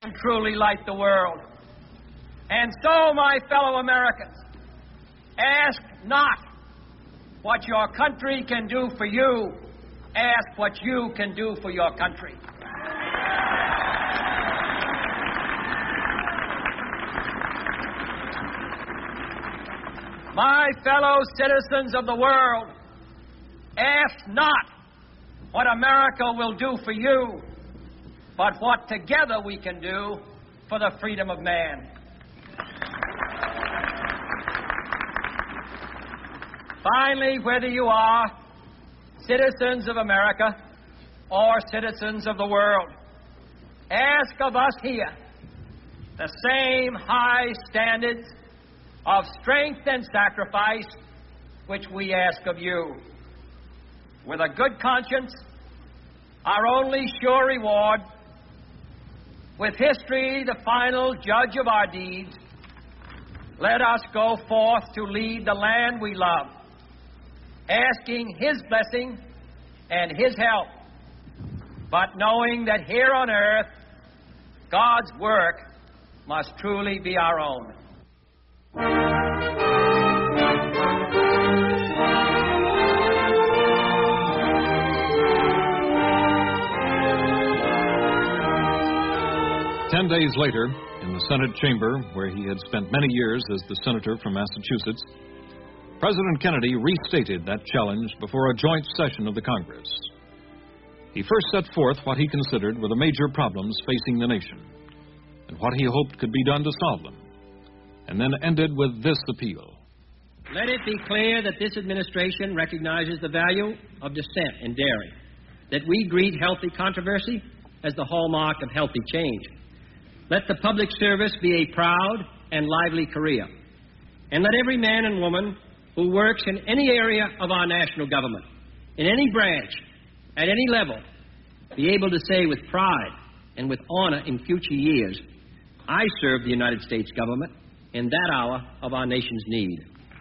truly like the world. And so, my fellow Americans, ask not what your country can do for you, ask what you can do for your country. My fellow citizens of the world, ask not what America will do for you, but what together we can do for the freedom of man. Finally, whether you are citizens of America or citizens of the world, ask of us here the same high standards of strength and sacrifice which we ask of you. With a good conscience, our only sure reward, with history the final judge of our deeds, let us go forth to lead the land we love, asking His blessing and His help, but knowing that here on earth, God's work must truly be our own. Ten days later, in the Senate chamber, where he had spent many years as the senator from Massachusetts, President Kennedy restated that challenge before a joint session of the Congress. He first set forth what he considered were the major problems facing the nation, and what he hoped could be done to solve them, and then ended with this appeal. Let it be clear that this administration recognizes the value of dissent and daring, that we greet healthy controversy as the hallmark of healthy change. Let the public service be a proud and lively career, and let every man and woman who works in any area of our national government, in any branch, at any level, be able to say with pride and with honor in future years, I serve the United States government in that hour of our nation's need.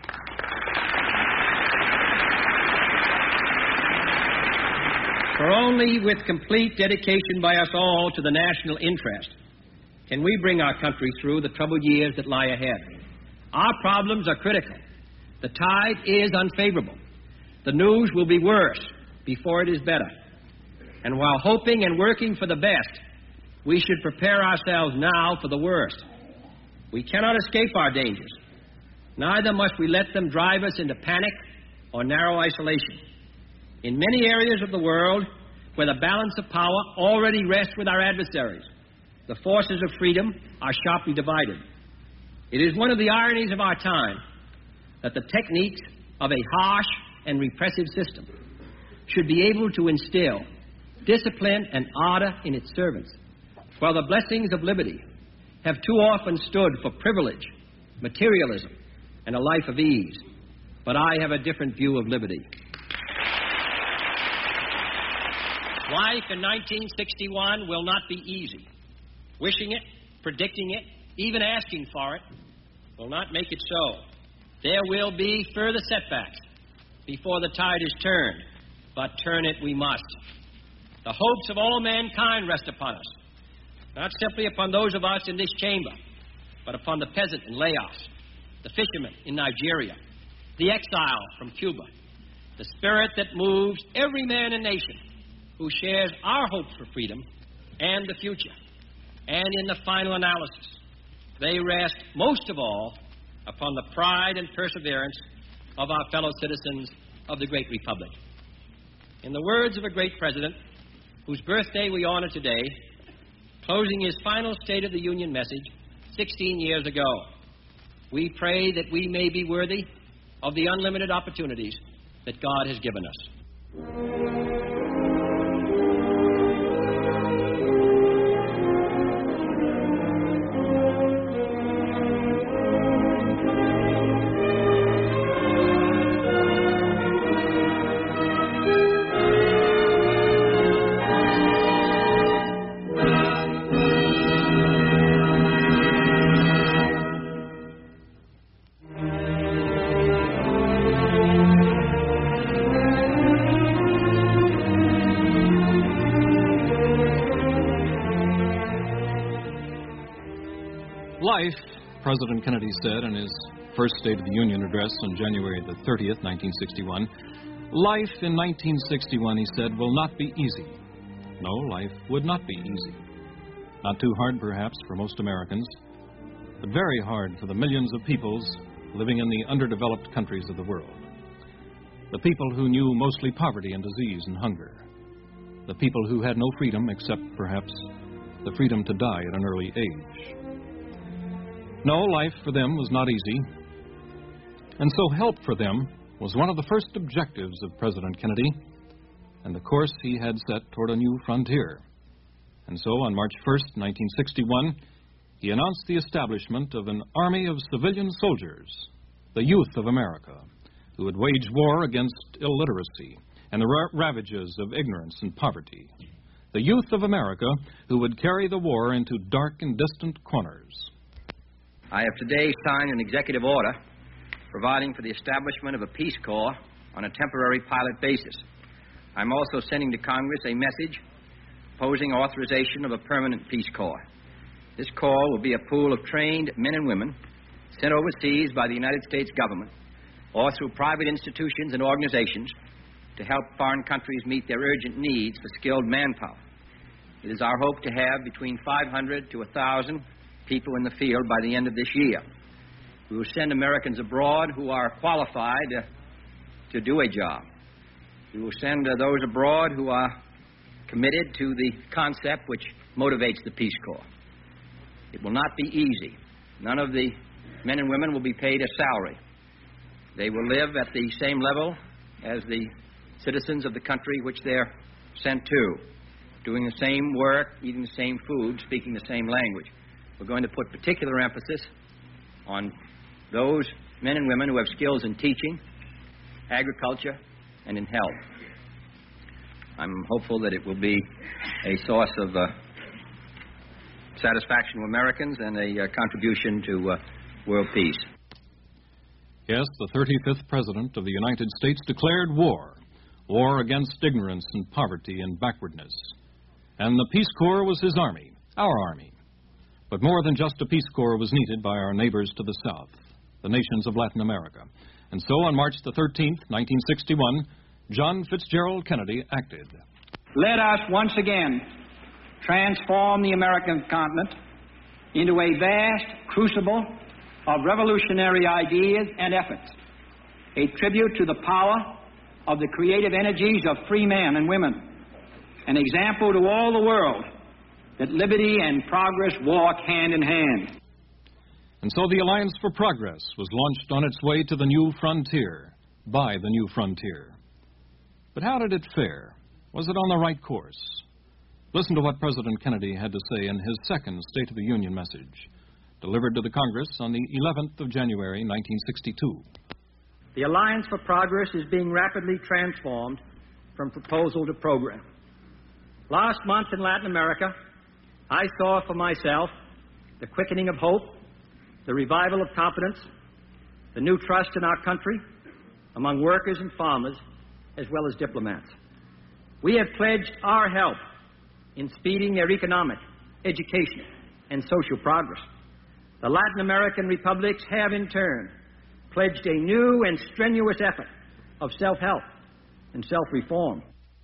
For only with complete dedication by us all to the national interest can we bring our country through the troubled years that lie ahead. Our problems are critical. The tide is unfavorable. The news will be worse before it is better. And while hoping and working for the best, we should prepare ourselves now for the worst. We cannot escape our dangers. Neither must we let them drive us into panic or narrow isolation. In many areas of the world where the balance of power already rests with our adversaries, the forces of freedom are sharply divided. It is one of the ironies of our time that the techniques of a harsh and repressive system should be able to instill discipline and ardor in its servants, while the blessings of liberty have too often stood for privilege, materialism, and a life of ease. But I have a different view of liberty. Life in 1961 will not be easy. Wishing it, predicting it, even asking for it will not make it so. There will be further setbacks before the tide is turned, but turn it we must. The hopes of all mankind rest upon us, not simply upon those of us in this chamber, but upon the peasant in Laos, the fisherman in Nigeria, the exile from Cuba, the spirit that moves every man and nation who shares our hopes for freedom and the future. And in the final analysis, they rest most of all upon the pride and perseverance of our fellow citizens of the great republic. In the words of a great president, whose birthday we honor today, closing his final State of the Union message 16 years ago, we pray that we may be worthy of the unlimited opportunities that God has given us. Life, President Kennedy said in his first State of the Union address on January the 30th, 1961, life in 1961, he said, will not be easy. No, life would not be easy. Not too hard, perhaps, for most Americans, but very hard for the millions of peoples living in the underdeveloped countries of the world. The people who knew mostly poverty and disease and hunger. The people who had no freedom except, perhaps, the freedom to die at an early age. No, life for them was not easy. And so help for them was one of the first objectives of President Kennedy and the course he had set toward a new frontier. And so on March 1st, 1961, he announced the establishment of an army of civilian soldiers, the youth of America, who would wage war against illiteracy and the ravages of ignorance and poverty. The youth of America who would carry the war into dark and distant corners. I have today signed an executive order providing for the establishment of a Peace Corps on a temporary pilot basis. I'm also sending to Congress a message proposing authorization of a permanent Peace Corps. This corps will be a pool of trained men and women sent overseas by the United States government or through private institutions and organizations to help foreign countries meet their urgent needs for skilled manpower. It is our hope to have between 500 to 1,000 people in the field by the end of this year. We will send Americans abroad who are qualified to do a job. We will send those abroad who are committed to the concept which motivates the Peace Corps. It will not be easy. None of the men and women will be paid a salary. They will live at the same level as the citizens of the country which they're sent to, doing the same work, eating the same food, speaking the same language. We're going to put particular emphasis on those men and women who have skills in teaching, agriculture, and in health. I'm hopeful that it will be a source of satisfaction to Americans and a contribution to world peace. Yes, the 35th President of the United States declared war against ignorance and poverty and backwardness. And the Peace Corps was his army, our army. But more than just a Peace Corps was needed by our neighbors to the south, the nations of Latin America. And so on March the 13th, 1961, John Fitzgerald Kennedy acted. Let us once again transform the American continent into a vast crucible of revolutionary ideas and efforts, a tribute to the power of the creative energies of free men and women, an example to all the world that liberty and progress walk hand in hand. And so the Alliance for Progress was launched on its way to the new frontier, by the new frontier. But how did it fare? Was it on the right course? Listen to what President Kennedy had to say in his second State of the Union message, delivered to the Congress on the 11th of January, 1962. The Alliance for Progress is being rapidly transformed from proposal to program. Last month in Latin America, I saw for myself the quickening of hope, the revival of confidence, the new trust in our country among workers and farmers, as well as diplomats. We have pledged our help in speeding their economic, education, and social progress. The Latin American republics have, in turn, pledged a new and strenuous effort of self-help and self-reform.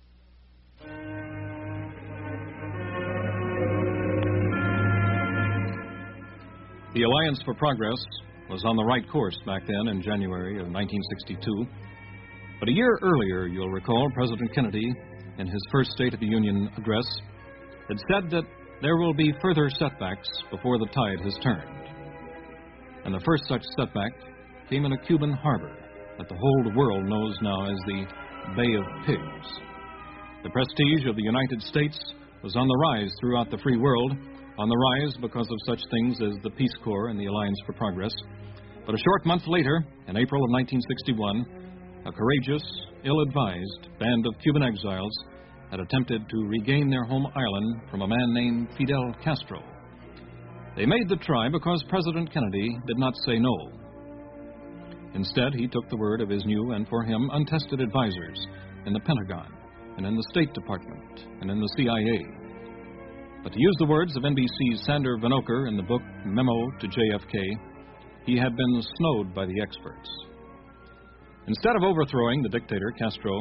The Alliance for Progress was on the right course back then in January of 1962. But a year earlier, you'll recall, President Kennedy, in his first State of the Union address, had said that there will be further setbacks before the tide has turned. And the first such setback came in a Cuban harbor that the whole world knows now as the Bay of Pigs. The prestige of the United States was on the rise throughout the free world, on the rise because of such things as the Peace Corps and the Alliance for Progress. But a short month later, in April of 1961, a courageous, ill-advised band of Cuban exiles had attempted to regain their home island from a man named Fidel Castro. They made the try because President Kennedy did not say no. Instead, he took the word of his new and, for him, untested advisors in the Pentagon and in the State Department and in the CIA. But to use the words of NBC's Sander Vanoker in the book Memo to JFK, he had been snowed by the experts. Instead of overthrowing the dictator Castro,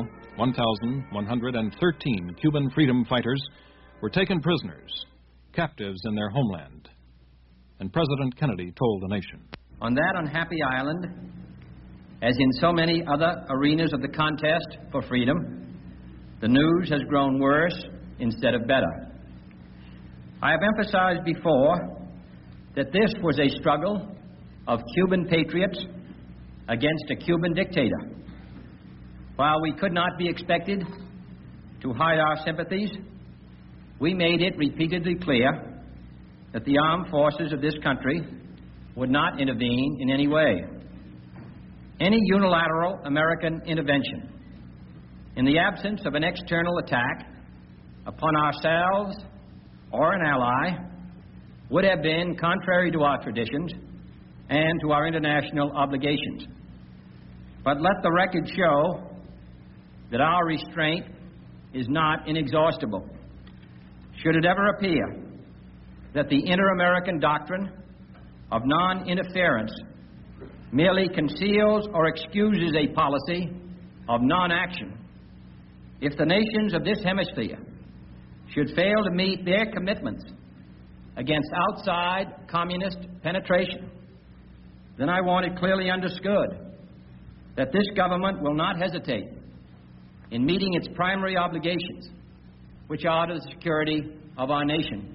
1,113 Cuban freedom fighters were taken prisoners, captives in their homeland. And President Kennedy told the nation, "On that unhappy island, as in so many other arenas of the contest for freedom, the news has grown worse instead of better. I have emphasized before that this was a struggle of Cuban patriots against a Cuban dictator. While we could not be expected to hide our sympathies, we made it repeatedly clear that the armed forces of this country would not intervene in any way. Any unilateral American intervention, in the absence of an external attack upon ourselves or an ally, would have been contrary to our traditions and to our international obligations. But let the record show that our restraint is not inexhaustible. Should it ever appear that the inter-American doctrine of non-interference merely conceals or excuses a policy of non-action, if the nations of this hemisphere should fail to meet their commitments against outside communist penetration, then I want it clearly understood that this government will not hesitate in meeting its primary obligations, which are to the security of our nation."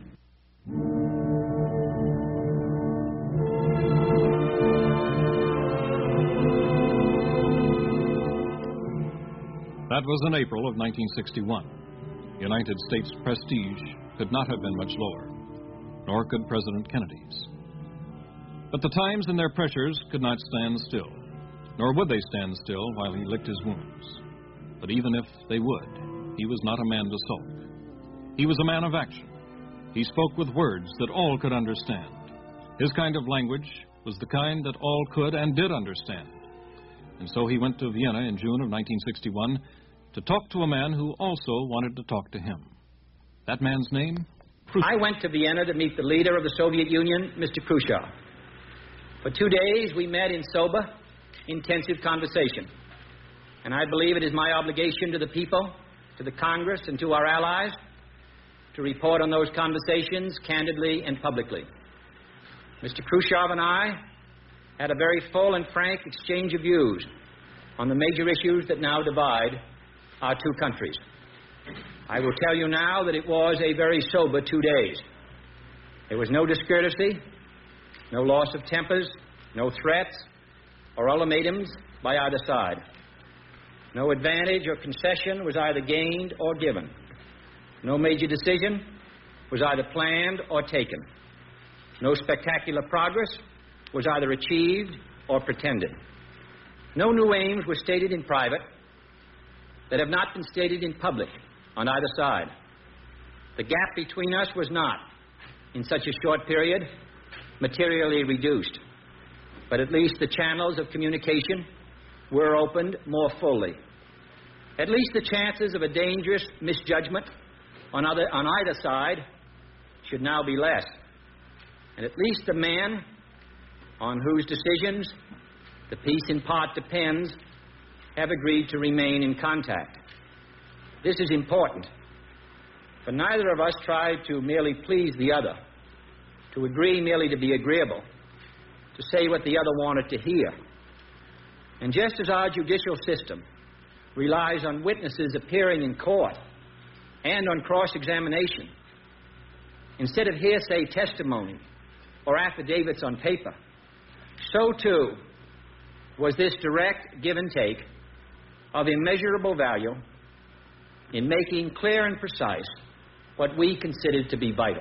That was in April of 1961. United States prestige could not have been much lower, nor could President Kennedy's. But the times and their pressures could not stand still, nor would they stand still while he licked his wounds. But even if they would, he was not a man to sulk. He was a man of action. He spoke with words that all could understand. His kind of language was the kind that all could and did understand. And so he went to Vienna in June of 1961 to talk to a man who also wanted to talk to him. That man's name? Khrushchev. I went to Vienna to meet the leader of the Soviet Union, Mr. Khrushchev. For 2 days, we met in sober, intensive conversation. And I believe it is my obligation to the people, to the Congress, and to our allies to report on those conversations candidly and publicly. Mr. Khrushchev and I had a very full and frank exchange of views on the major issues that now divide our two countries. I will tell you now that it was a very sober 2 days. There was no discourtesy, no loss of tempers, no threats or ultimatums by either side. No advantage or concession was either gained or given. No major decision was either planned or taken. No spectacular progress was either achieved or pretended. No new aims were stated in private that have not been stated in public on either side. The gap between us was not, in such a short period, materially reduced, but at least the channels of communication were opened more fully. At least the chances of a dangerous misjudgment on either side should now be less. And at least the men on whose decisions the peace in part depends have agreed to remain in contact. This is important, for neither of us tried to merely please the other, to agree merely to be agreeable, to say what the other wanted to hear. And just as our judicial system relies on witnesses appearing in court and on cross-examination, instead of hearsay testimony or affidavits on paper, so too was this direct give and take of immeasurable value in making clear and precise what we considered to be vital.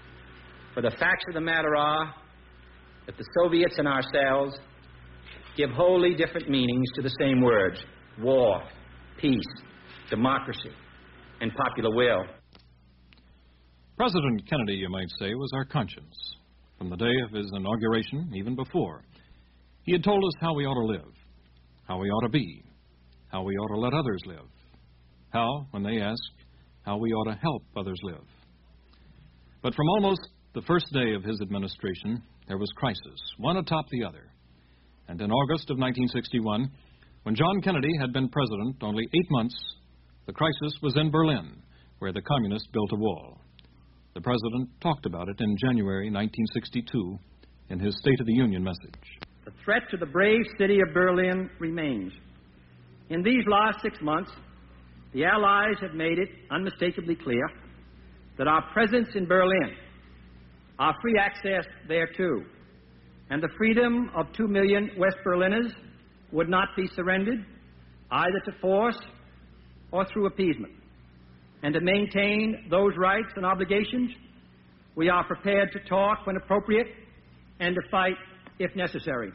For the facts of the matter are that the Soviets and ourselves give wholly different meanings to the same words: war, peace, democracy, and popular will. President Kennedy, you might say, was our conscience. From the day of his inauguration, even before, he had told us how we ought to live, how we ought to be, how we ought to let others live, how, when they ask, how we ought to help others live. But from almost the first day of his administration, there was crisis, one atop the other. And in August of 1961, when John Kennedy had been president only 8 months, the crisis was in Berlin, where the communists built a wall. The president talked about it in January 1962 in his State of the Union message. The threat to the brave city of Berlin remains. In these last 6 months, the Allies have made it unmistakably clear that our presence in Berlin, our free access thereto, and the freedom of 2 million West Berliners would not be surrendered either to force or through appeasement. And to maintain those rights and obligations, we are prepared to talk when appropriate and to fight if necessary.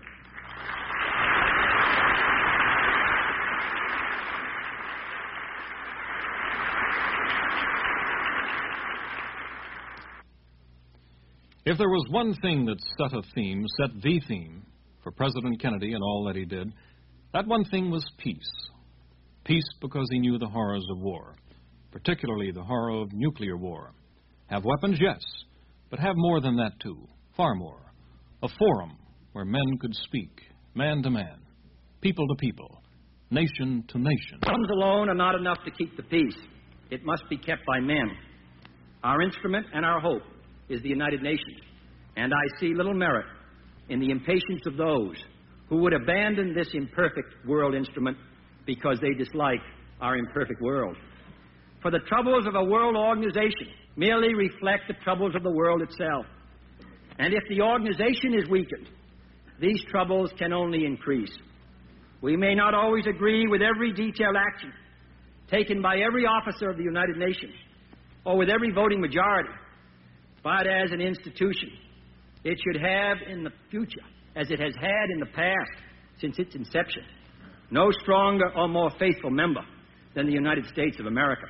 If there was one thing that set the theme for President Kennedy and all that he did, that one thing was peace. Peace because he knew the horrors of war, particularly the horror of nuclear war. Have weapons, yes, but have more than that too, far more. A forum where men could speak, man to man, people to people, nation to nation. Guns alone are not enough to keep the peace. It must be kept by men. Our instrument and our hope is the United Nations, and I see little merit in the impatience of those who would abandon this imperfect world instrument because they dislike our imperfect world. For the troubles of a world organization merely reflect the troubles of the world itself. And if the organization is weakened, these troubles can only increase. We may not always agree with every detailed action taken by every officer of the United Nations or with every voting majority, but as an institution, it should have in the future, as it has had in the past since its inception, no stronger or more faithful member than the United States of America.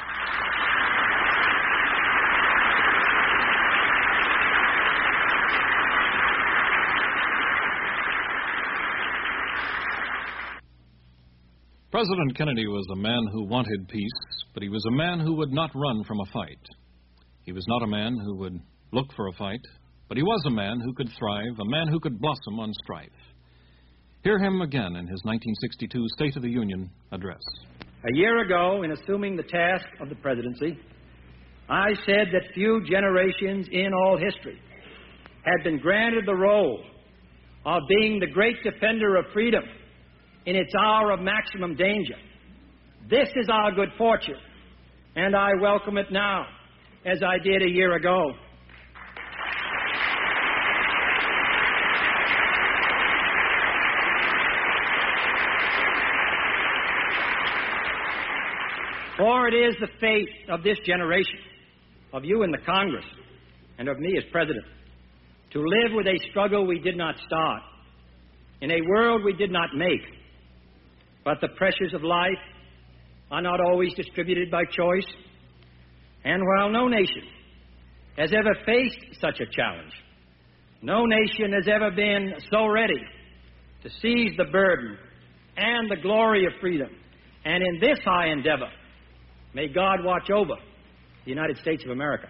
President Kennedy was a man who wanted peace, but he was a man who would not run from a fight. He was not a man who would look for a fight, but he was a man who could thrive, a man who could blossom on strife. Hear him again in his 1962 State of the Union address. A year ago, in assuming the task of the presidency, I said that few generations in all history had been granted the role of being the great defender of freedom in its hour of maximum danger. This is our good fortune, and I welcome it now, as I did a year ago. For it is the fate of this generation, of you in the Congress, and of me as President, to live with a struggle we did not start, in a world we did not make. But the pressures of life are not always distributed by choice. And while no nation has ever faced such a challenge, no nation has ever been so ready to seize the burden and the glory of freedom. And in this high endeavor, may God watch over the United States of America.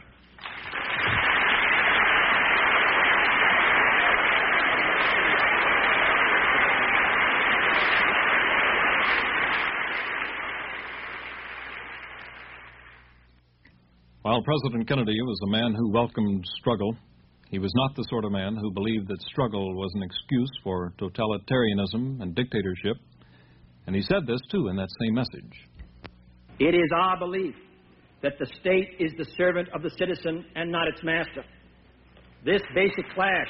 While President Kennedy was a man who welcomed struggle, he was not the sort of man who believed that struggle was an excuse for totalitarianism and dictatorship. And he said this, too, in that same message. It is our belief that the state is the servant of the citizen and not its master. This basic clash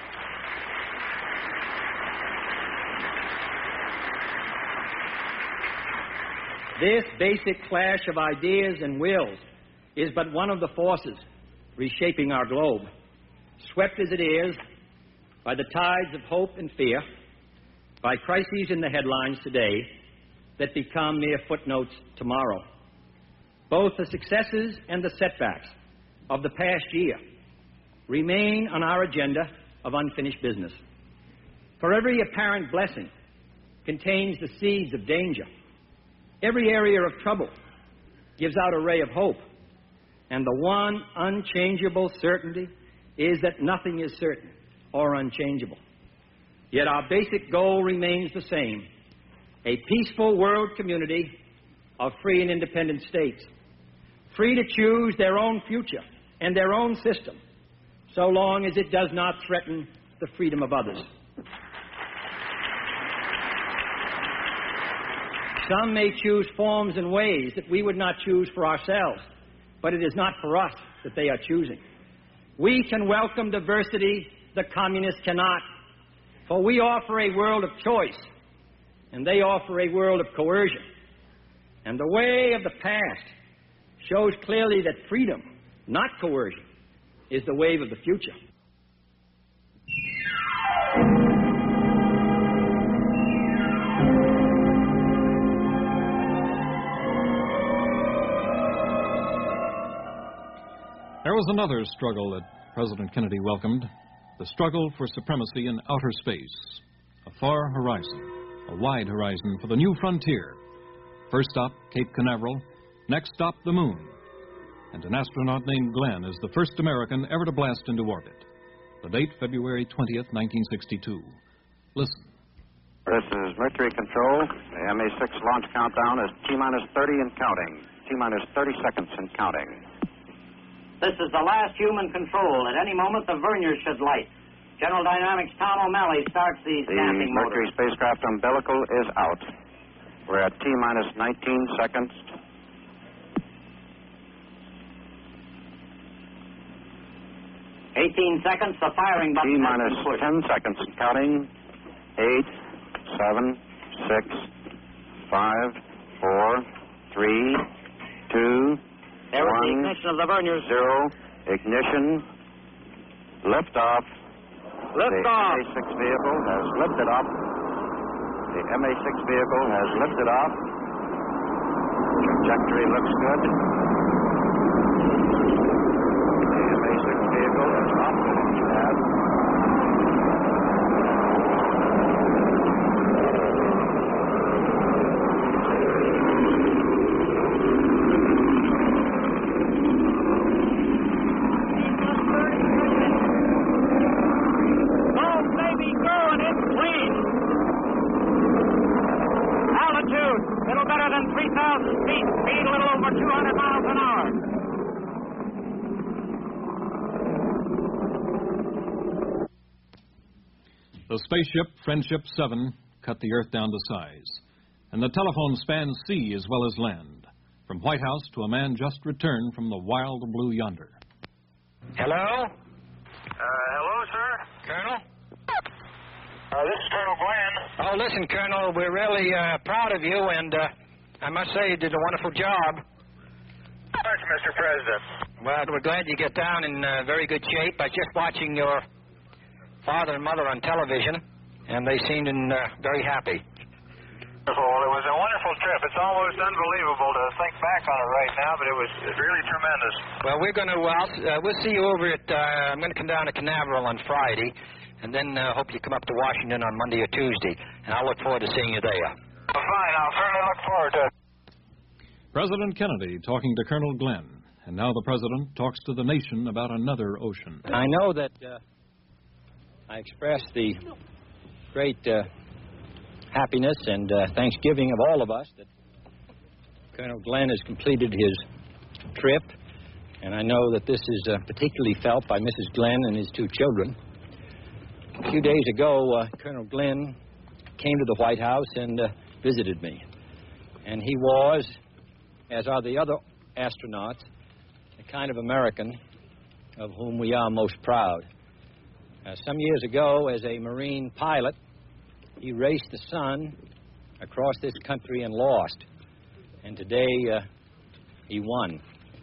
of ideas and wills is but one of the forces reshaping our globe, swept as it is by the tides of hope and fear, by crises in the headlines today that become mere footnotes tomorrow. Both the successes and the setbacks of the past year remain on our agenda of unfinished business. For every apparent blessing contains the seeds of danger. Every area of trouble gives out a ray of hope. And the one unchangeable certainty is that nothing is certain or unchangeable. Yet our basic goal remains the same: a peaceful world community of free and independent states, free to choose their own future and their own system, so long as it does not threaten the freedom of others. Some may choose forms and ways that we would not choose for ourselves, but it is not for us that they are choosing. We can welcome diversity, the communists cannot, for we offer a world of choice, and they offer a world of coercion. And the way of the past shows clearly that freedom, not coercion, is the wave of the future. There was another struggle that President Kennedy welcomed, the struggle for supremacy in outer space, a far horizon, a wide horizon for the new frontier. First stop, Cape Canaveral, next stop, the moon. And an astronaut named Glenn is the first American ever to blast into orbit. The date, February 20th, 1962. Listen. This is Mercury Control. The MA-6 launch countdown is T-minus 30 and counting. T-minus 30 seconds and counting. This is the last human control. At any moment, the verniers should light. General Dynamics Tom O'Malley starts the stamping motor. The Mercury spacecraft umbilical is out. We're at T-minus 19 seconds. 18 seconds, the firing button. T-minus 10 seconds and counting. 8, 7, 6, 5, 4, 3, 2, There is the 1, ignition of the verniers. 0, ignition, liftoff. Lift The off. MA-6 vehicle has lifted off. The MA-6 vehicle has lifted off. Trajectory looks good. The MA-6 vehicle is off the launch pad. The spaceship Friendship 7 cut the Earth down to size, and the telephone spans sea as well as land, from White House to a man just returned from the wild blue yonder. Hello? Hello, sir. Colonel? This is Colonel Glenn. Oh, listen, Colonel, we're really proud of you, and I must say you did a wonderful job. Thanks, Mr. President. Well, we're glad you get down in very good shape. I was just watching your father and mother on television, and they seemed very happy. Wonderful. It was a wonderful trip. It's almost unbelievable to think back on it right now, but it was really tremendous. Well, we're going to, we'll see you over at, I'm going to come down to Canaveral on Friday, and then hope you come up to Washington on Monday or Tuesday, and I'll look forward to seeing you there. Well, fine. I'll certainly look forward to it. President Kennedy talking to Colonel Glenn, and now the President talks to the nation about another ocean. I know that I express the great happiness and thanksgiving of all of us that Colonel Glenn has completed his trip, and I know that this is particularly felt by Mrs. Glenn and his two children. A few days ago, Colonel Glenn came to the White House and visited me, and he was, as are the other astronauts, the kind of American of whom we are most proud. Some years ago, as a Marine pilot, he raced the sun across this country and lost. And today, he won.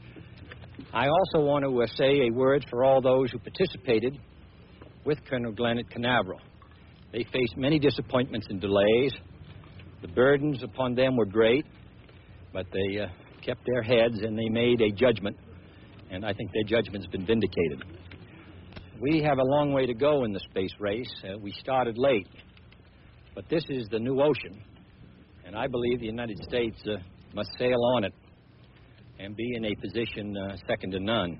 I also want to say a word for all those who participated with Colonel Glenn at Canaveral. They faced many disappointments and delays. The burdens upon them were great, but they kept their heads and they made a judgment, and I think their judgment's been vindicated. We have a long way to go in the space race. We started late, but this is the new ocean, and I believe the United States must sail on it. and be in a position second to none.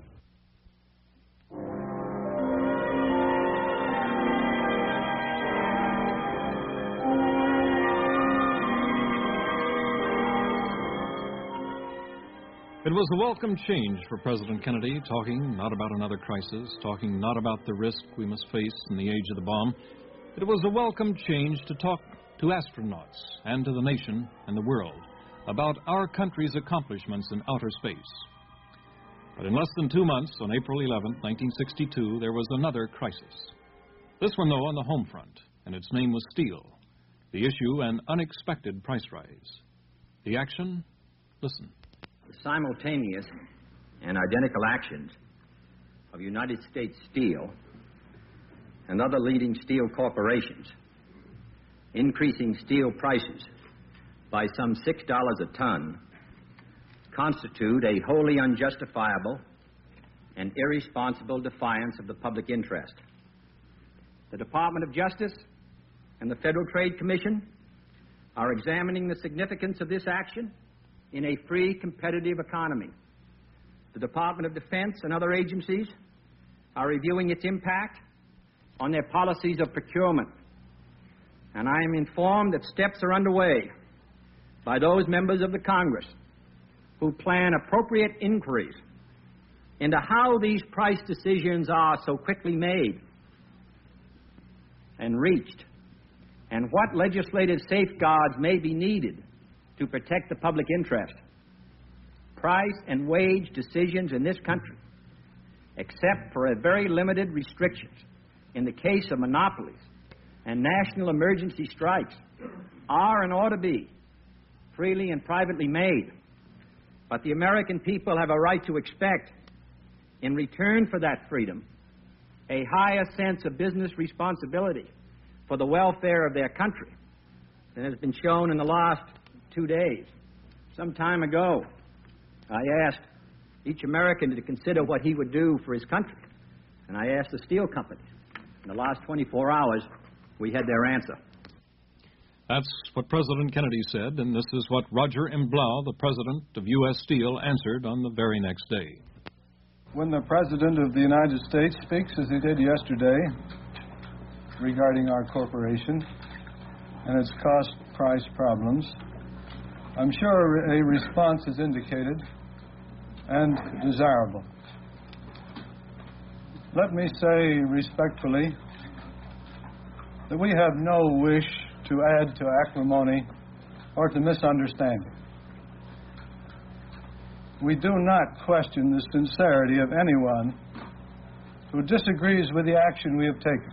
It was a welcome change for President Kennedy, talking not about another crisis, talking not about the risk we must face in the age of the bomb. It was a welcome change to talk to astronauts and to the nation and the world about our country's accomplishments in outer space. But in less than 2 months, on April 11, 1962, there was another crisis. This one, though, on the home front, and its name was steel. The issue, an unexpected price rise. The action? Listen. The simultaneous and identical actions of United States Steel and other leading steel corporations increasing steel prices by some $6 a ton constitute a wholly unjustifiable and irresponsible defiance of the public interest. The Department of Justice and the Federal Trade Commission are examining the significance of this action in a free, competitive economy. The Department of Defense and other agencies are reviewing its impact on their policies of procurement. And I am informed that steps are underway by those members of the Congress who plan appropriate inquiries into how these price decisions are so quickly made and reached, and what legislative safeguards may be needed to protect the public interest. Price and wage decisions in this country, except for a very limited restrictions in the case of monopolies and national emergency strikes, are and ought to be freely and privately made. But the American people have a right to expect, in return for that freedom, a higher sense of business responsibility for the welfare of their country than has been shown in the last 2 days. Some time ago, I asked each American to consider what he would do for his country, and I asked the steel companies. In the last 24 hours, we had their answer. That's what President Kennedy said, and this is what Roger M. Blau, the president of U.S. Steel, answered on the very next day. When the President of the United States speaks, as he did yesterday, regarding our corporation and its cost-price problems, I'm sure a response is indicated and desirable. Let me say respectfully that we have no wish to add to acrimony or to misunderstanding. We do not question the sincerity of anyone who disagrees with the action we have taken.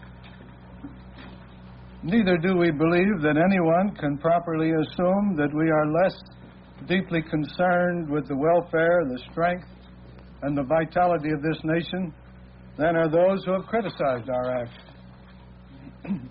Neither do we believe that anyone can properly assume that we are less deeply concerned with the welfare, the strength, and the vitality of this nation than are those who have criticized our action.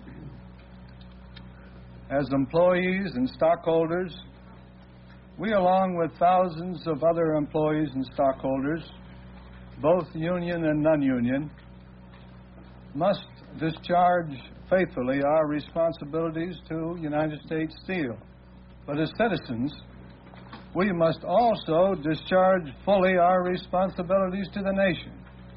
As employees and stockholders, we, along with thousands of other employees and stockholders, both union and non-union, must discharge faithfully our responsibilities to United States Steel. But as citizens, we must also discharge fully our responsibilities to the nation.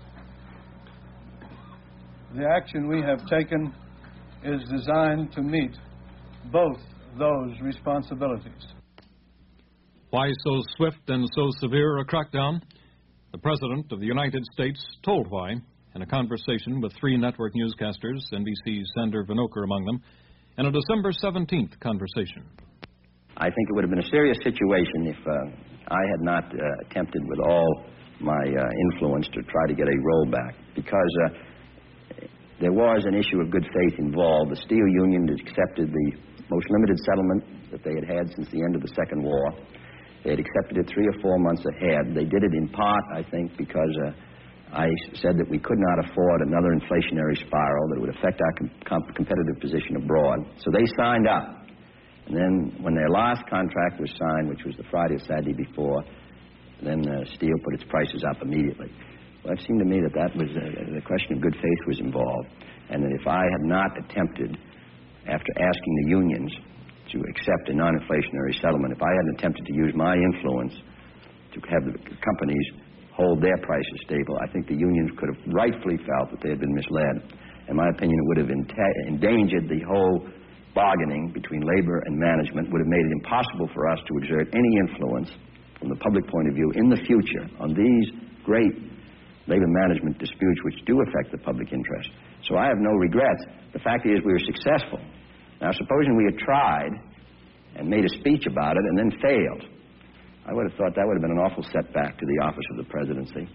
The action we have taken is designed to meet both those responsibilities. Why so swift and so severe a crackdown? The President of the United States told why in a conversation with 3 network newscasters, NBC's Sander Vanoker among them, in a December 17th conversation. I think it would have been a serious situation if I had not attempted with all my influence to try to get a rollback, because there was an issue of good faith involved. The steel union had accepted the most limited settlement that they had since the end of the Second War. They had accepted it 3 or 4 months ahead. They did it in part, I think, because I said that we could not afford another inflationary spiral that would affect our competitive position abroad. So they signed up. And then when their last contract was signed, which was the Friday or Saturday before, then steel put its prices up immediately. Well, it seemed to me that was the question of good faith was involved, and that if I had not attempted, after asking the unions to accept a non-inflationary settlement, if I hadn't attempted to use my influence to have the companies hold their prices stable. I think the unions could have rightfully felt that they had been misled. In my opinion, it would have endangered the whole bargaining between labor and management, would have made it impossible for us to exert any influence from the public point of view in the future on these great labor management disputes which do affect the public interest. So I have no regrets. The fact is we were successful. Now, supposing we had tried and made a speech about it and then failed, I would have thought that would have been an awful setback to the office of the presidency.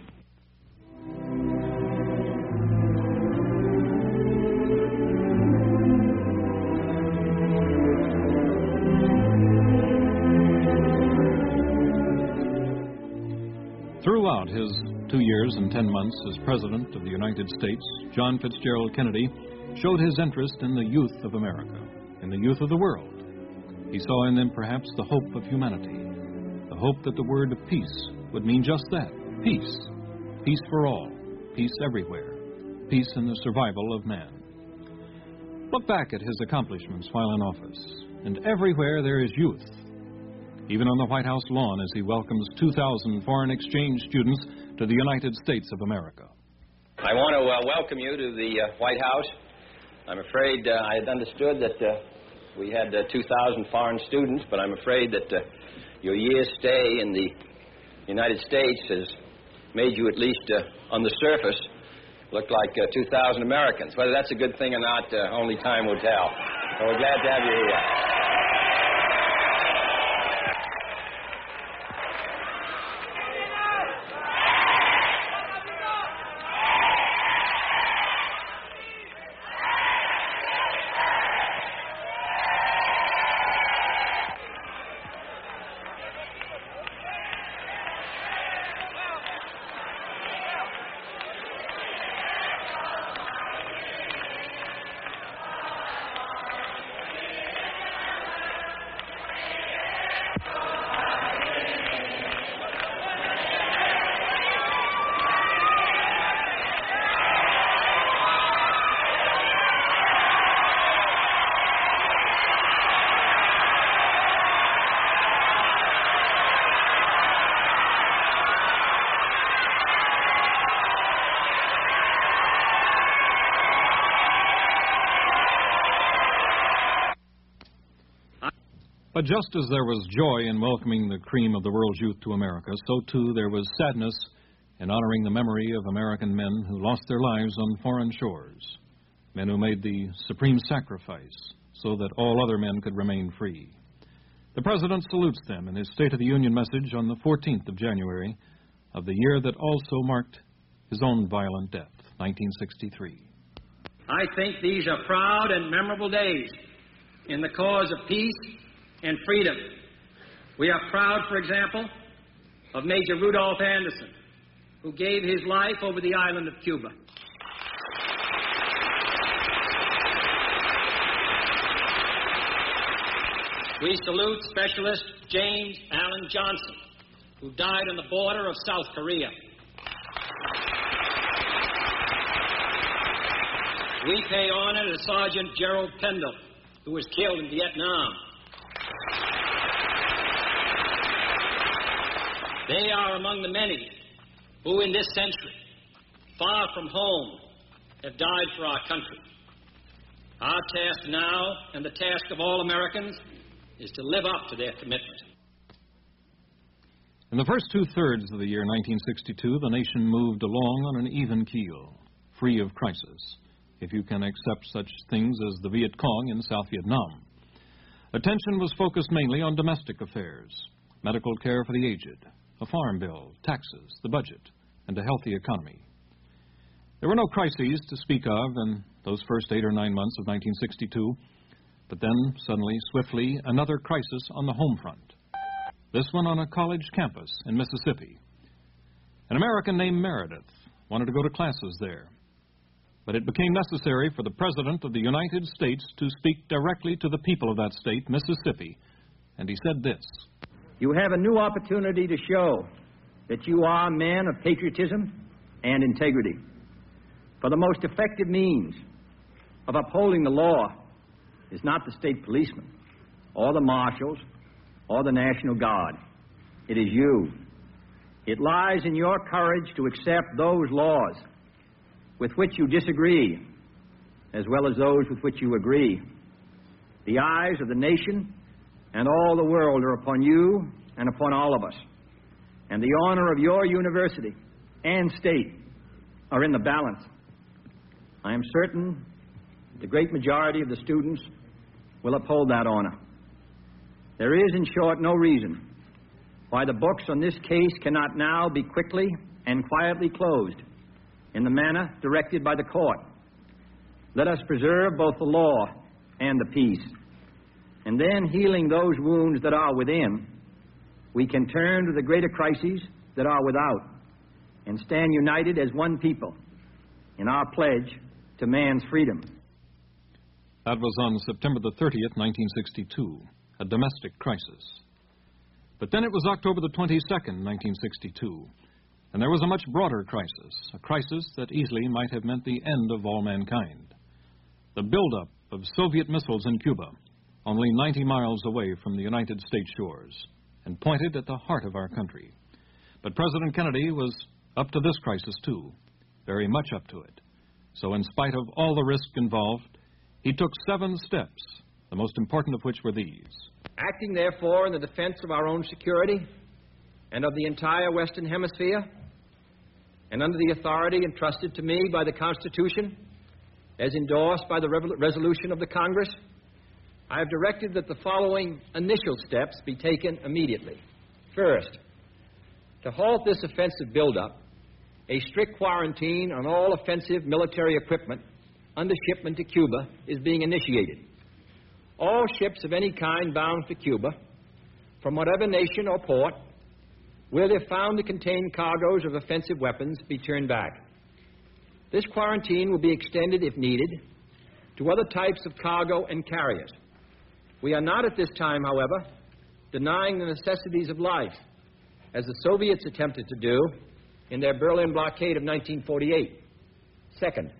Throughout his 2 years and 10 months as President of the United States, John Fitzgerald Kennedy showed his interest in the youth of America, in the youth of the world. He saw in them perhaps the hope of humanity, the hope that the word of peace would mean just that, peace. Peace for all, peace everywhere, peace in the survival of man. Look back at his accomplishments while in office, and everywhere there is youth. Even on the White House lawn as he welcomes 2,000 foreign exchange students to the United States of America. I want to welcome you to the White House. I'm afraid I had understood that we had 2,000 foreign students, but I'm afraid that your year's stay in the United States has made you, at least on the surface, look like 2,000 Americans. Whether that's a good thing or not, only time will tell. So we're glad to have you here. But just as there was joy in welcoming the cream of the world's youth to America, so too there was sadness in honoring the memory of American men who lost their lives on foreign shores, men who made the supreme sacrifice so that all other men could remain free. The President salutes them in his State of the Union message on the 14th of January of the year that also marked his own violent death, 1963. I think these are proud and memorable days in the cause of peace and freedom. We are proud, for example, of Major Rudolph Anderson, who gave his life over the island of Cuba. We salute Specialist James Allen Johnson, who died on the border of South Korea. We pay honor to Sergeant Gerald Pendle, who was killed in Vietnam. They are among the many who in this century, far from home, have died for our country. Our task now, and the task of all Americans, is to live up to their commitment. In the first two-thirds of the year 1962, the nation moved along on an even keel, free of crisis, if you can accept such things as the Viet Cong in South Vietnam. Attention was focused mainly on domestic affairs, medical care for the aged, a farm bill, taxes, the budget, and a healthy economy. There were no crises to speak of in those first 8 or 9 months of 1962, but then, suddenly, swiftly, another crisis on the home front. This one on a college campus in Mississippi. An American named Meredith wanted to go to classes there, but it became necessary for the President of the United States to speak directly to the people of that state, Mississippi, and he said this: You have a new opportunity to show that you are men of patriotism and integrity. For the most effective means of upholding the law is not the state policeman or the marshals or the National Guard. It is you. It lies in your courage to accept those laws with which you disagree, as well as those with which you agree. The eyes of the nation and all the world are upon you and upon all of us. And the honor of your university and state are in the balance. I am certain the great majority of the students will uphold that honor. There is, in short, no reason why the books on this case cannot now be quickly and quietly closed in the manner directed by the court. Let us preserve both the law and the peace. And then, healing those wounds that are within, we can turn to the greater crises that are without and stand united as one people in our pledge to man's freedom. That was on September the 30th, 1962, a domestic crisis. But then it was October the 22nd, 1962, and there was a much broader crisis, a crisis that easily might have meant the end of all mankind. The buildup of Soviet missiles in Cuba, only 90 miles away from the United States shores, and pointed at the heart of our country. But President Kennedy was up to this crisis, too, very much up to it. So in spite of all the risk involved, he took 7 steps, the most important of which were these. Acting, therefore, in the defense of our own security and of the entire Western Hemisphere, and under the authority entrusted to me by the Constitution, as endorsed by the resolution of the Congress, I have directed that the following initial steps be taken immediately. First, to halt this offensive buildup, a strict quarantine on all offensive military equipment under shipment to Cuba is being initiated. All ships of any kind bound for Cuba, from whatever nation or port, where they're found to contain cargoes of offensive weapons, be turned back. This quarantine will be extended, if needed, to other types of cargo and carriers. We are not at this time, however, denying the necessities of life, as the Soviets attempted to do in their Berlin blockade of 1948. Second,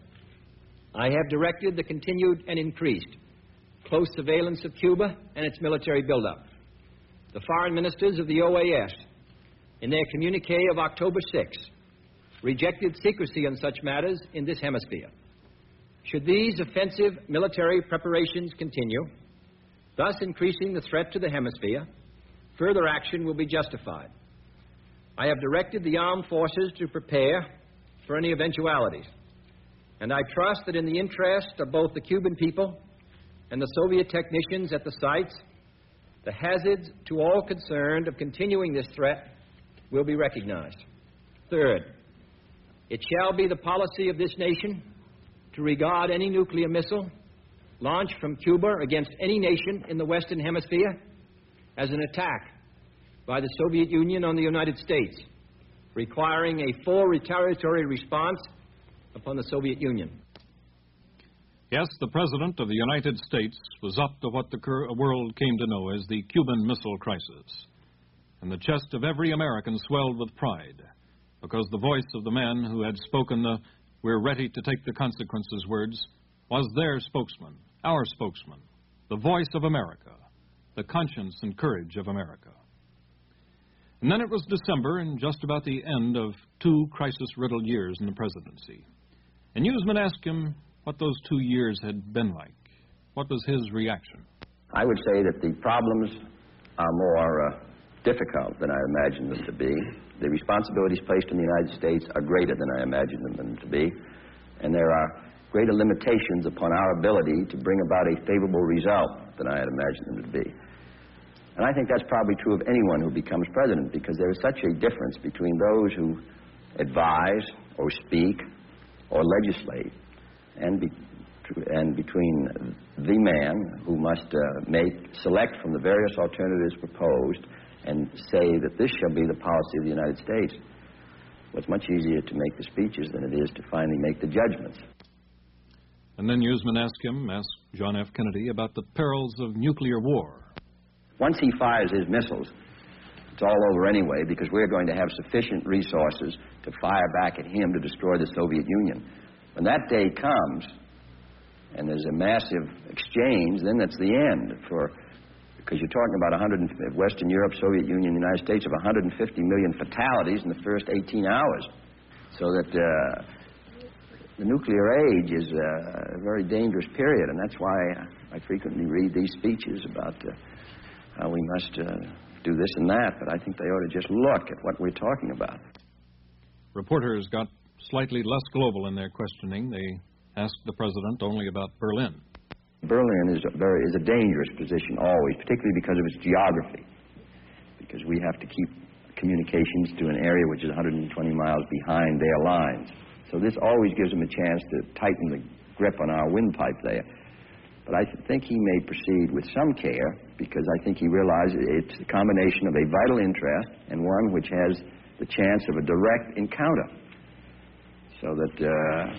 I have directed the continued and increased close surveillance of Cuba and its military buildup. The foreign ministers of the OAS, in their communique of October 6, rejected secrecy on such matters in this hemisphere. Should these offensive military preparations continue, thus increasing the threat to the hemisphere, further action will be justified. I have directed the armed forces to prepare for any eventualities, and I trust that in the interest of both the Cuban people and the Soviet technicians at the sites, the hazards to all concerned of continuing this threat will be recognized. Third, it shall be the policy of this nation to regard any nuclear missile launched from Cuba against any nation in the Western Hemisphere as an attack by the Soviet Union on the United States, requiring a full retaliatory response upon the Soviet Union. Yes, the President of the United States was up to what the world came to know as the Cuban Missile Crisis. And the chest of every American swelled with pride, because the voice of the man who had spoken the "we're ready to take the consequences" words was their spokesman, our spokesman, the voice of America, the conscience and courage of America. And then it was December, and just about the end of 2 crisis-riddled years in the presidency. And Newsman asked him what those 2 years had been like. What was his reaction? I would say that the problems are more difficult than I imagined them to be. The responsibilities placed on the United States are greater than I imagined them to be, and there are greater limitations upon our ability to bring about a favorable result than I had imagined them to be. And I think that's probably true of anyone who becomes president, because there is such a difference between those who advise or speak or legislate and between the man who must select from the various alternatives proposed and say that this shall be the policy of the United States. Well, it's much easier to make the speeches than it is to finally make the judgments. And then Newsman asked John F. Kennedy, about the perils of nuclear war. Once he fires his missiles, it's all over anyway, because we're going to have sufficient resources to fire back at him to destroy the Soviet Union. When that day comes, and there's a massive exchange, then that's the end. For because you're talking about Western Europe, Soviet Union, United States, of 150 million fatalities in the first 18 hours. So that the nuclear age is a very dangerous period, and that's why I frequently read these speeches about how we must do this and that, but I think they ought to just look at what we're talking about. Reporters got slightly less global in their questioning. They asked the president only about Berlin. Berlin is a dangerous position always, particularly because of its geography, because we have to keep communications to an area which is 120 miles behind their lines. So this always gives them a chance to tighten the grip on our windpipe there. But I think he may proceed with some care, because I think he realizes it's a combination of a vital interest and one which has the chance of a direct encounter. So that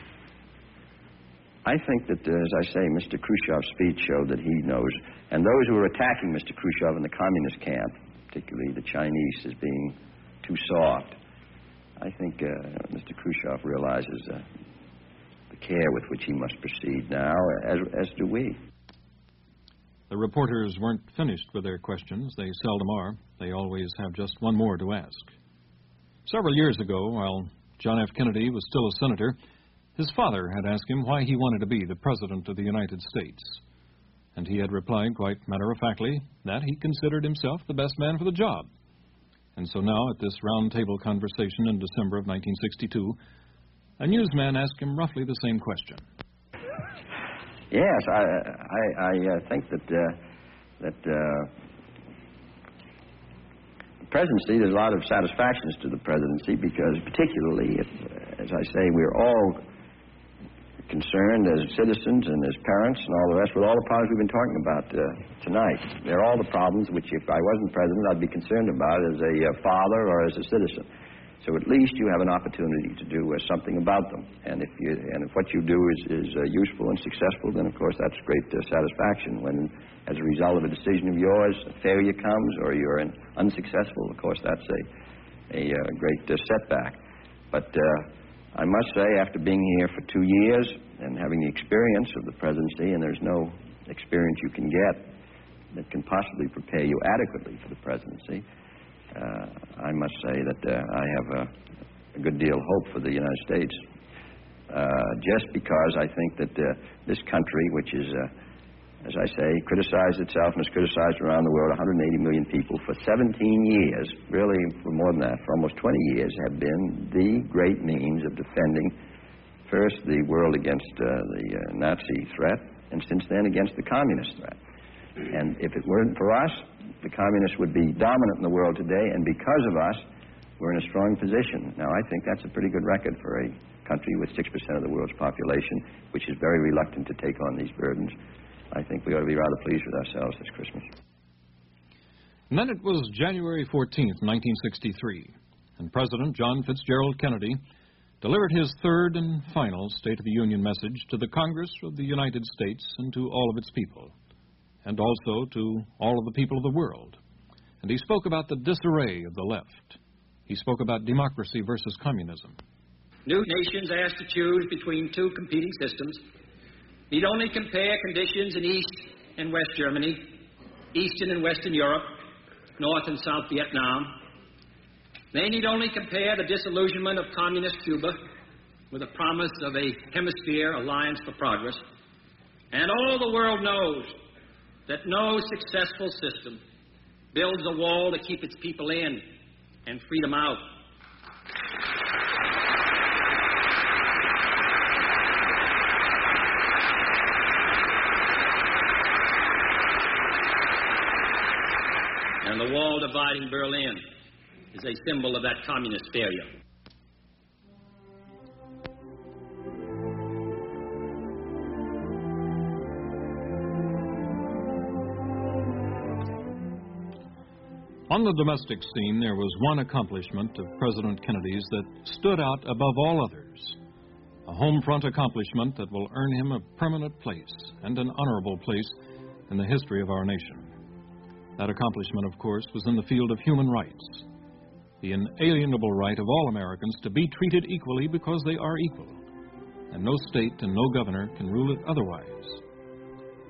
I think that, as I say, Mr. Khrushchev's speech showed that he knows, and those who are attacking Mr. Khrushchev in the communist camp, particularly the Chinese, as being too soft, I think Mr. Khrushchev realizes the care with which he must proceed now, as do we. The reporters weren't finished with their questions. They seldom are. They always have just one more to ask. Several years ago, while John F. Kennedy was still a senator, his father had asked him why he wanted to be the President of the United States. And he had replied quite matter-of-factly that he considered himself the best man for the job. And so now, at this round-table conversation in December of 1962, a newsman asked him roughly the same question. Yes, I think that the presidency, there's a lot of satisfactions to the presidency, because particularly, as I say, we're all concerned as citizens and as parents and all the rest with all the problems we've been talking about tonight. They're all the problems which, if I wasn't president, I'd be concerned about as a father or as a citizen. So at least you have an opportunity to do something about them. And if what you do is useful and successful, then of course that's great satisfaction. When, as a result of a decision of yours, a failure comes or you're unsuccessful, of course that's a great setback. But I must say, after being here for 2 years and having the experience of the presidency, and there's no experience you can get that can possibly prepare you adequately for the presidency, I must say that I have a good deal of hope for the United States, just because I think that this country, which is, as I say, criticized itself and is criticized around the world, 180 million people for 17 years, really for more than that, for almost 20 years, have been the great means of defending, first, the world against the Nazi threat, and since then against the communist threat. And if it weren't for us, the communists would be dominant in the world today, and because of us, we're in a strong position. Now, I think that's a pretty good record for a country with 6% of the world's population, which is very reluctant to take on these burdens. I think we ought to be rather pleased with ourselves this Christmas. And then it was January 14th, 1963, and President John Fitzgerald Kennedy delivered his third and final State of the Union message to the Congress of the United States and to all of its people, and also to all of the people of the world. And he spoke about the disarray of the left. He spoke about democracy versus communism. New nations asked to choose between two competing systems need only compare conditions in East and West Germany, Eastern and Western Europe, North and South Vietnam. They need only compare the disillusionment of communist Cuba with the promise of a hemisphere alliance for progress. And all the world knows that no successful system builds a wall to keep its people in and freedom out. And the wall dividing Berlin is a symbol of that communist failure. On the domestic scene, there was one accomplishment of President Kennedy's that stood out above all others, a home front accomplishment that will earn him a permanent place and an honorable place in the history of our nation. That accomplishment, of course, was in the field of human rights, the inalienable right of all Americans to be treated equally because they are equal, and no state and no governor can rule it otherwise.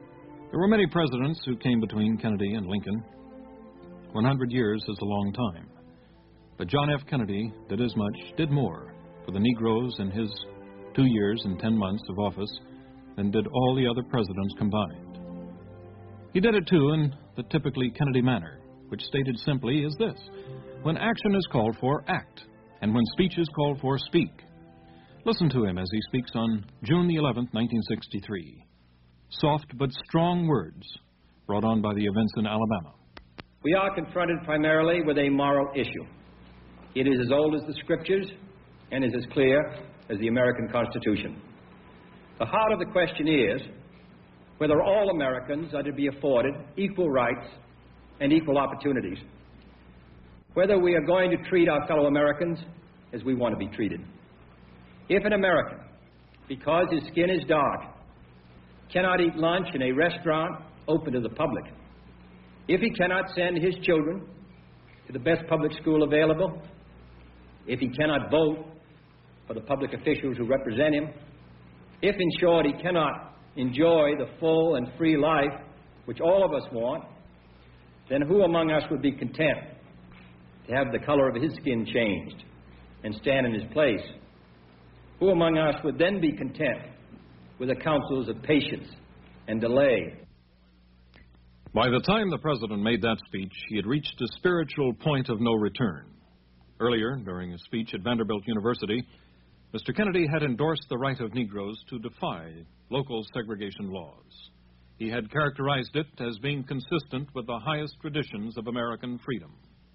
There were many presidents who came between Kennedy and Lincoln. 100 years is a long time. But John F. Kennedy did as much, did more, for the Negroes in his 2 years and 10 months of office than did all the other presidents combined. He did it, too, in the typically Kennedy manner, which stated simply is this: when action is called for, act, and when speech is called for, speak. Listen to him as he speaks on June the 11th, 1963. Soft but strong words brought on by the events in Alabama. We are confronted primarily with a moral issue. It is as old as the Scriptures and is as clear as the American Constitution. The heart of the question is whether all Americans are to be afforded equal rights and equal opportunities, whether we are going to treat our fellow Americans as we want to be treated. If an American, because his skin is dark, cannot eat lunch in a restaurant open to the public, if he cannot send his children to the best public school available, if he cannot vote for the public officials who represent him, if, in short, he cannot enjoy the full and free life which all of us want, then who among us would be content to have the color of his skin changed and stand in his place? Who among us would then be content with the counsels of patience and delay? By the time the president made that speech, he had reached a spiritual point of no return. Earlier, during a speech at Vanderbilt University, Mr. Kennedy had endorsed the right of Negroes to defy local segregation laws. He had characterized it as being consistent with the highest traditions of American freedom.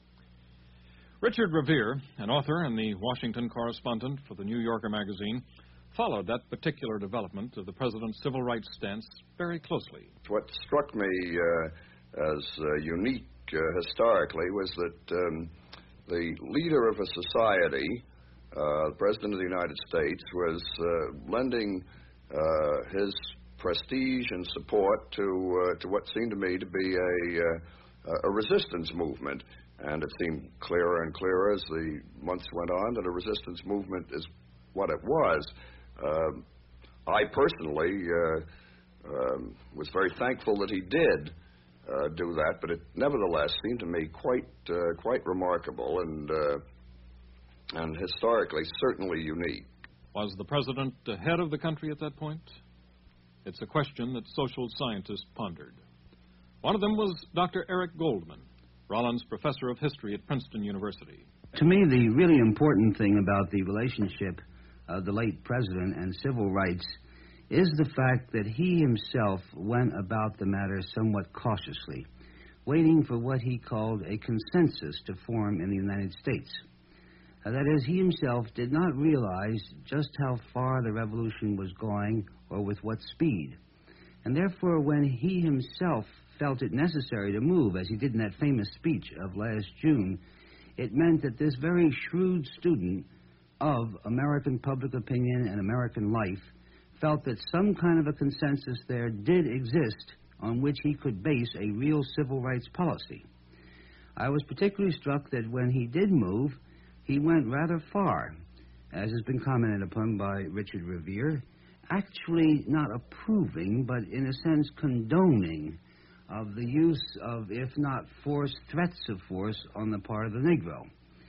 Richard Revere, an author and the Washington correspondent for the New Yorker magazine, followed that particular development of the president's civil rights stance very closely. What struck me as unique historically was that the leader of a society, the President of the United States, was lending his prestige and support to what seemed to me to be a resistance movement. And it seemed clearer and clearer as the months went on that a resistance movement is what it was. I personally was very thankful that he did do that, but it nevertheless seemed to me quite remarkable and historically certainly unique. Was the president ahead of the country at that point? It's a question that social scientists pondered. One of them was Dr. Eric Goldman, Rollins Professor of History at Princeton University. To me, the really important thing about the relationship of the late president and civil rights is the fact that he himself went about the matter somewhat cautiously, waiting for what he called a consensus to form in the United States. That is, he himself did not realize just how far the revolution was going or with what speed. And therefore, when he himself felt it necessary to move, as he did in that famous speech of last June, it meant that this very shrewd student of American public opinion and American life felt that some kind of a consensus there did exist on which he could base a real civil rights policy. I was particularly struck that when he did move, he went rather far, as has been commented upon by Richard Revere, actually not approving, but in a sense condoning of the use of, if not force, threats of force on the part of the Negro.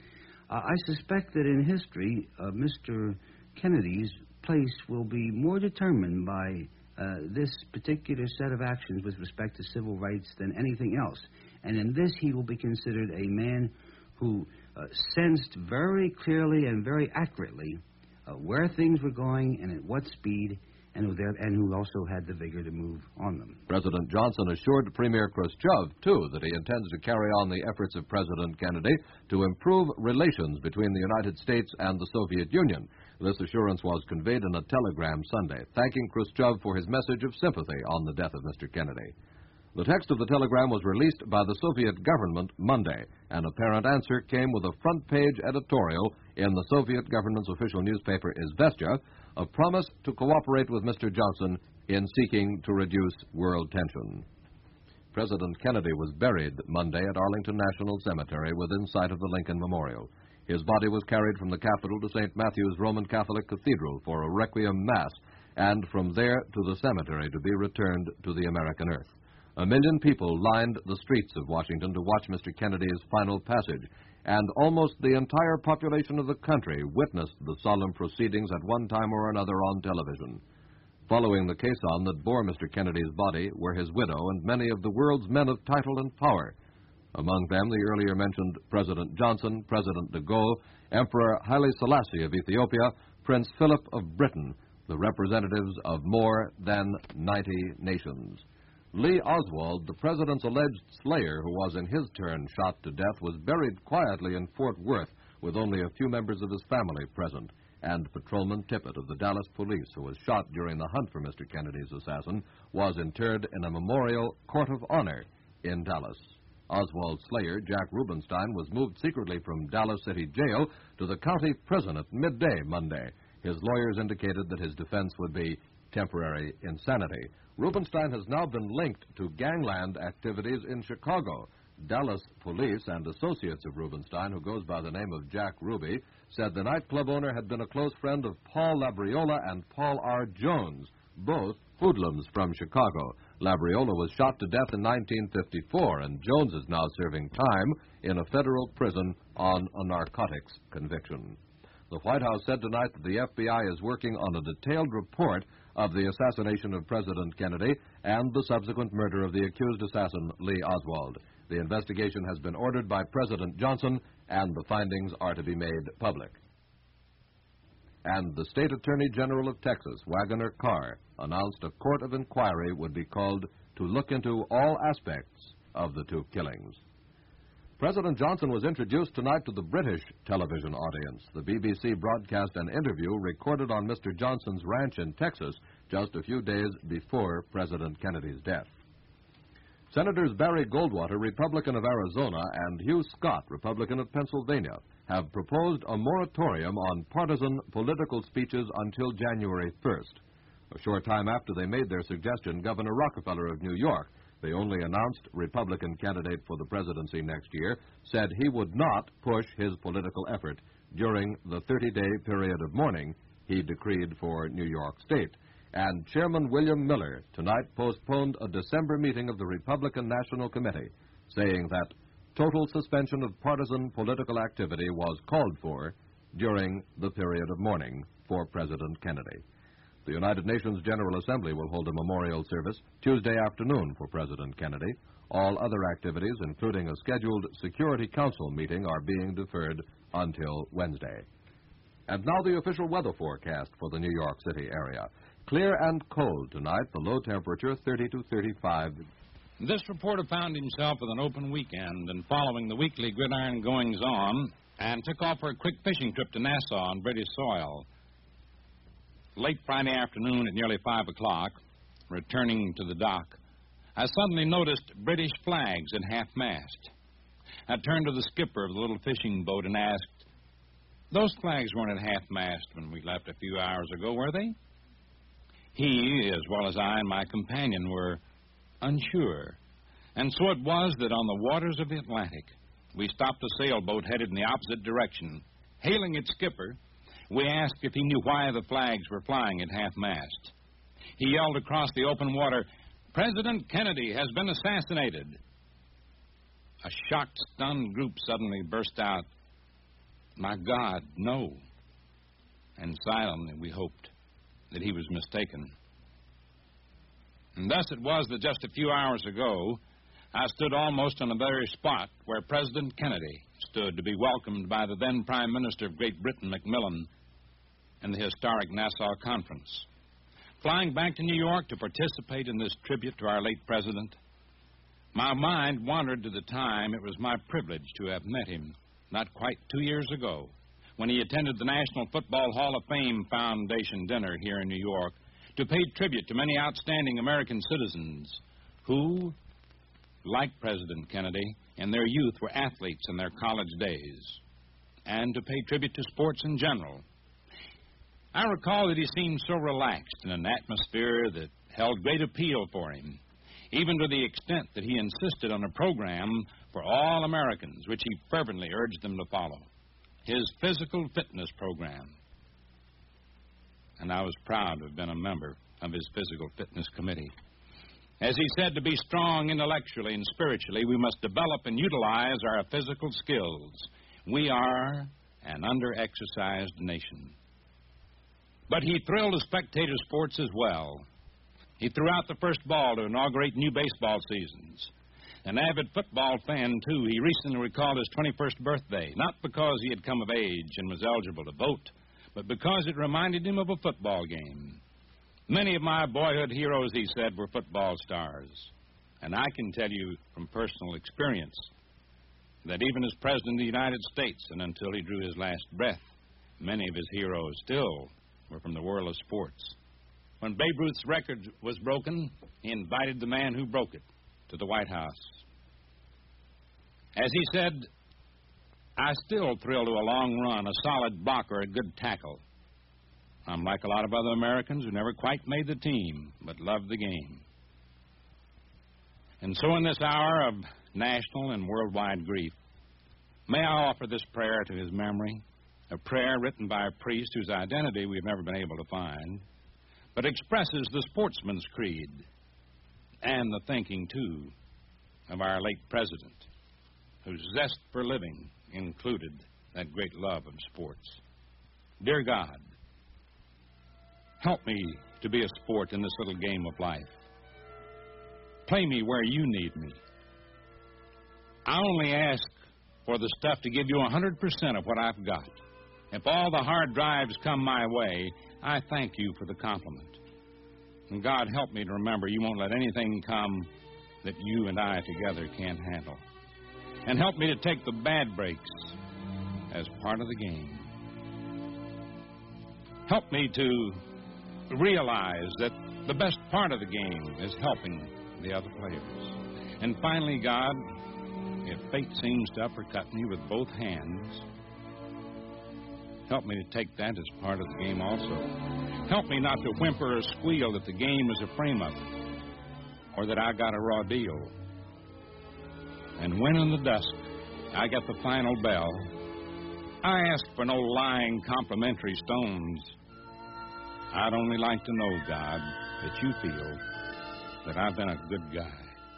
I suspect that in history, Mr. Kennedy's place will be more determined by this particular set of actions with respect to civil rights than anything else. And in this, he will be considered a man who sensed very clearly and very accurately where things were going and at what speed, and who also had the vigor to move on them. President Johnson assured Premier Khrushchev, too, that he intends to carry on the efforts of President Kennedy to improve relations between the United States and the Soviet Union. This assurance was conveyed in a telegram Sunday, thanking Khrushchev for his message of sympathy on the death of Mr. Kennedy. The text of the telegram was released by the Soviet government Monday. An apparent answer came with a front-page editorial in the Soviet government's official newspaper Izvestia, a promise to cooperate with Mr. Johnson in seeking to reduce world tension. President Kennedy was buried Monday at Arlington National Cemetery within sight of the Lincoln Memorial. His body was carried from the Capitol to St. Matthew's Roman Catholic Cathedral for a requiem mass, and from there to the cemetery to be returned to the American earth. 1 million people lined the streets of Washington to watch Mr. Kennedy's final passage, and almost the entire population of the country witnessed the solemn proceedings at one time or another on television. Following the caisson that bore Mr. Kennedy's body were his widow and many of the world's men of title and power. Among them, the earlier mentioned President Johnson, President de Gaulle, Emperor Haile Selassie of Ethiopia, Prince Philip of Britain, the representatives of more than 90 nations. Lee Oswald, the president's alleged slayer who was in his turn shot to death, was buried quietly in Fort Worth with only a few members of his family present, and Patrolman Tippit of the Dallas Police, who was shot during the hunt for Mr. Kennedy's assassin, was interred in a memorial court of honor in Dallas. Oswald's slayer, Jack Rubenstein, was moved secretly from Dallas City Jail to the county prison at midday Monday. His lawyers indicated that his defense would be temporary insanity. Rubenstein has now been linked to gangland activities in Chicago. Dallas Police and associates of Rubenstein, who goes by the name of Jack Ruby, said the nightclub owner had been a close friend of Paul Labriola and Paul R. Jones, both hoodlums from Chicago. Labriola was shot to death in 1954, and Jones is now serving time in a federal prison on a narcotics conviction. The White House said tonight that the FBI is working on a detailed report of the assassination of President Kennedy and the subsequent murder of the accused assassin, Lee Oswald. The investigation has been ordered by President Johnson, and the findings are to be made public. And the State Attorney General of Texas, Wagoner Carr, announced a court of inquiry would be called to look into all aspects of the two killings. President Johnson was introduced tonight to the British television audience. The BBC broadcast an interview recorded on Mr. Johnson's ranch in Texas just a few days before President Kennedy's death. Senators Barry Goldwater, Republican of Arizona, and Hugh Scott, Republican of Pennsylvania, have proposed a moratorium on partisan political speeches until January 1st. A short time after they made their suggestion, Governor Rockefeller of New York, the only announced Republican candidate for the presidency next year, said he would not push his political effort during the 30-day period of mourning he decreed for New York State. And Chairman William Miller tonight postponed a December meeting of the Republican National Committee, saying that total suspension of partisan political activity was called for during the period of mourning for President Kennedy. The United Nations General Assembly will hold a memorial service Tuesday afternoon for President Kennedy. All other activities, including a scheduled Security Council meeting, are being deferred until Wednesday. And now the official weather forecast for the New York City area. Clear and cold tonight, the low temperature 30 to 35. This reporter found himself with an open weekend and following the weekly gridiron goings-on and took off for a quick fishing trip to Nassau on British soil. Late Friday afternoon at nearly 5 o'clock, returning to the dock, I suddenly noticed British flags at half-mast. I turned to the skipper of the little fishing boat and asked, "Those flags weren't at half-mast when we left a few hours ago, were they?" He, as well as I and my companion, were unsure. And so it was that on the waters of the Atlantic, we stopped a sailboat headed in the opposite direction. Hailing its skipper, we asked if he knew why the flags were flying at half-mast. He yelled across the open water, "President Kennedy has been assassinated." A shocked, stunned group suddenly burst out, "My God, no." And silently we hoped that he was mistaken. And thus it was that just a few hours ago, I stood almost on the very spot where President Kennedy stood to be welcomed by the then Prime Minister of Great Britain, Macmillan, and the historic Nassau Conference. Flying back to New York to participate in this tribute to our late president, my mind wandered to the time it was my privilege to have met him not quite 2 years ago when he attended the National Football Hall of Fame Foundation dinner here in New York to pay tribute to many outstanding American citizens who, like President Kennedy, in their youth were athletes in their college days, and to pay tribute to sports in general. I recall that he seemed so relaxed in an atmosphere that held great appeal for him, even to the extent that he insisted on a program for all Americans, which he fervently urged them to follow, his physical fitness program. and I was proud to have been a member of his physical fitness committee. As he said, to be strong intellectually and spiritually, we must develop and utilize our physical skills. We are an under-exercised nation. But he thrilled the spectator sports as well. He threw out the first ball to inaugurate new baseball seasons. An avid football fan, too, he recently recalled his 21st birthday, not because he had come of age and was eligible to vote, but because it reminded him of a football game. Many of my boyhood heroes, he said, were football stars. And I can tell you from personal experience that even as President of the United States, and until he drew his last breath, many of his heroes still were from the world of sports. When Babe Ruth's record was broken, he invited the man who broke it to the White House. As he said, I still thrill to a long run, a solid block, or a good tackle. I'm like a lot of other Americans who never quite made the team, but loved the game. And so in this hour of national and worldwide grief, may I offer this prayer to his memory, a prayer written by a priest whose identity we've never been able to find, but expresses the sportsman's creed and the thinking, too, of our late president, whose zest for living included that great love of sports. Dear God, help me to be a sport in this little game of life. Play me where you need me. I only ask for the stuff to give you 100% of what I've got. If all the hard drives come my way, I thank you for the compliment. And God, help me to remember you won't let anything come that you and I together can't handle. And help me to take the bad breaks as part of the game. Help me to realize that the best part of the game is helping the other players. And finally, God, if fate seems to uppercut me with both hands, help me to take that as part of the game also. Help me not to whimper or squeal that the game is a frame-up or that I got a raw deal. And when in the dusk I get the final bell, I ask for no lying complimentary stones. I'd only like to know, God, that you feel that I've been a good guy.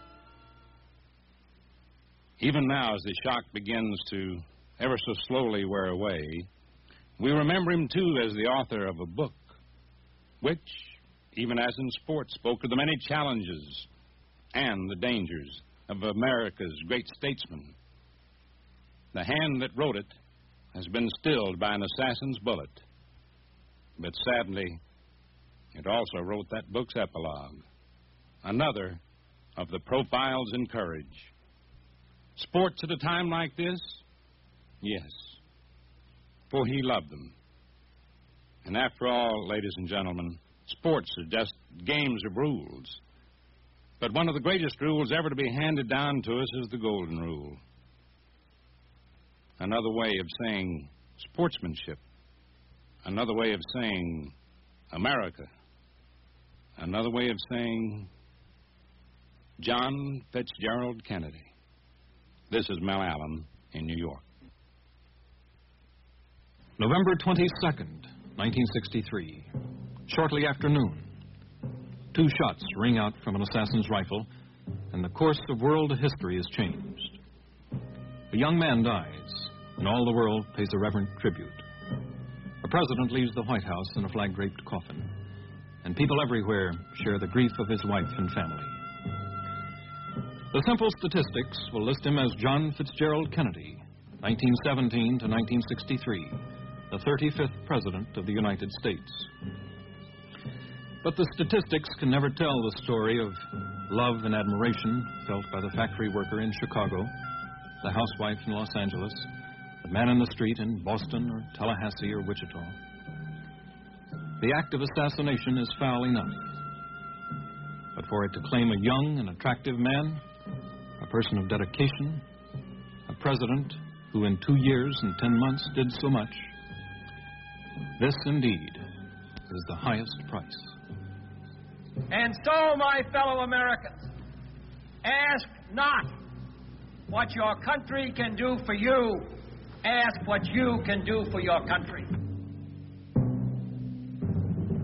Even now, as the shock begins to ever so slowly wear away, we remember him, too, as the author of a book which, even as in sports, spoke of the many challenges and the dangers of America's great statesman. The hand that wrote it has been stilled by an assassin's bullet. But sadly, it also wrote that book's epilogue, another of the profiles in courage. Sports at a time like this? Yes, for he loved them. And after all, ladies and gentlemen, sports are just games of rules. But one of the greatest rules ever to be handed down to us is the Golden Rule. Another way of saying sportsmanship. Another way of saying America. Another way of saying John Fitzgerald Kennedy. This is Mel Allen in New York. November 22nd, 1963. Shortly after noon, 2 shots ring out from an assassin's rifle, and the course of world history is changed. A young man dies, and all the world pays a reverent tribute. A president leaves the White House in a flag-draped coffin, and people everywhere share the grief of his wife and family. The simple statistics will list him as John Fitzgerald Kennedy, 1917 to 1963, the 35th President of the United States. But the statistics can never tell the story of love and admiration felt by the factory worker in Chicago, the housewife in Los Angeles, the man in the street in Boston or Tallahassee or Wichita. The act of assassination is foul enough. But for it to claim a young and attractive man, a person of dedication, a president who in 2 years and 10 months did so much, this indeed is the highest price. And so, my fellow Americans, ask not what your country can do for you. Ask what you can do for your country.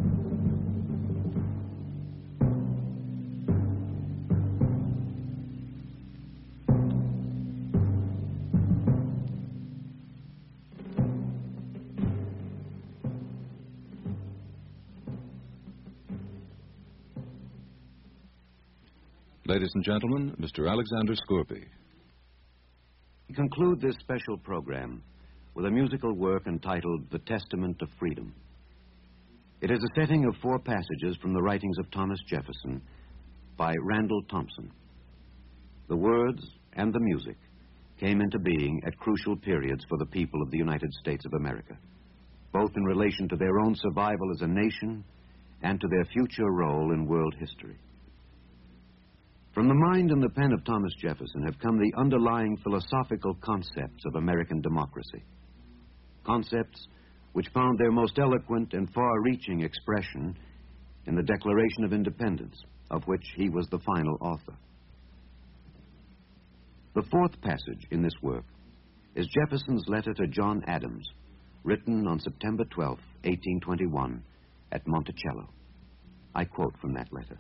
Ladies and gentlemen, Mr. Alexander Scorpy. We conclude this special program with a musical work entitled The Testament of Freedom. It is a setting of 4 passages from the writings of Thomas Jefferson by Randall Thompson. The words and the music came into being at crucial periods for the people of the United States of America, both in relation to their own survival as a nation and to their future role in world history. From the mind and the pen of Thomas Jefferson have come the underlying philosophical concepts of American democracy, concepts which found their most eloquent and far-reaching expression in the Declaration of Independence, of which he was the final author. The 4th passage in this work is Jefferson's letter to John Adams, written on September 12, 1821, at Monticello. I quote from that letter.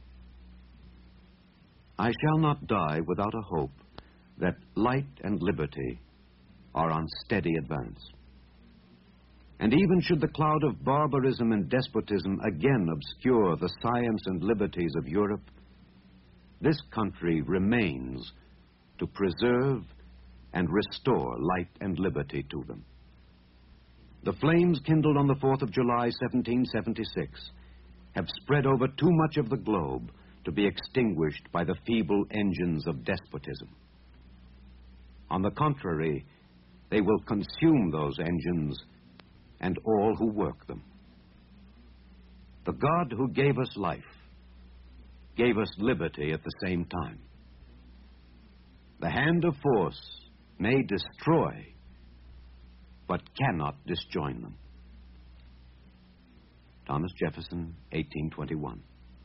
I shall not die without a hope that light and liberty are on steady advance. And even should the cloud of barbarism and despotism again obscure the science and liberties of Europe, this country remains to preserve and restore light and liberty to them. The flames kindled on the 4th of July, 1776, have spread over too much of the globe to be extinguished by the feeble engines of despotism. On the contrary, they will consume those engines and all who work them. The God who gave us life gave us liberty at the same time. The hand of force may destroy, but cannot disjoin them. Thomas Jefferson, 1821.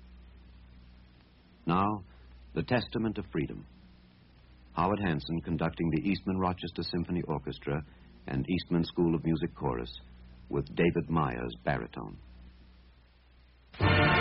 Now, The Testament of Freedom. Howard Hanson conducting the Eastman Rochester Symphony Orchestra and Eastman School of Music Chorus with David Myers, baritone.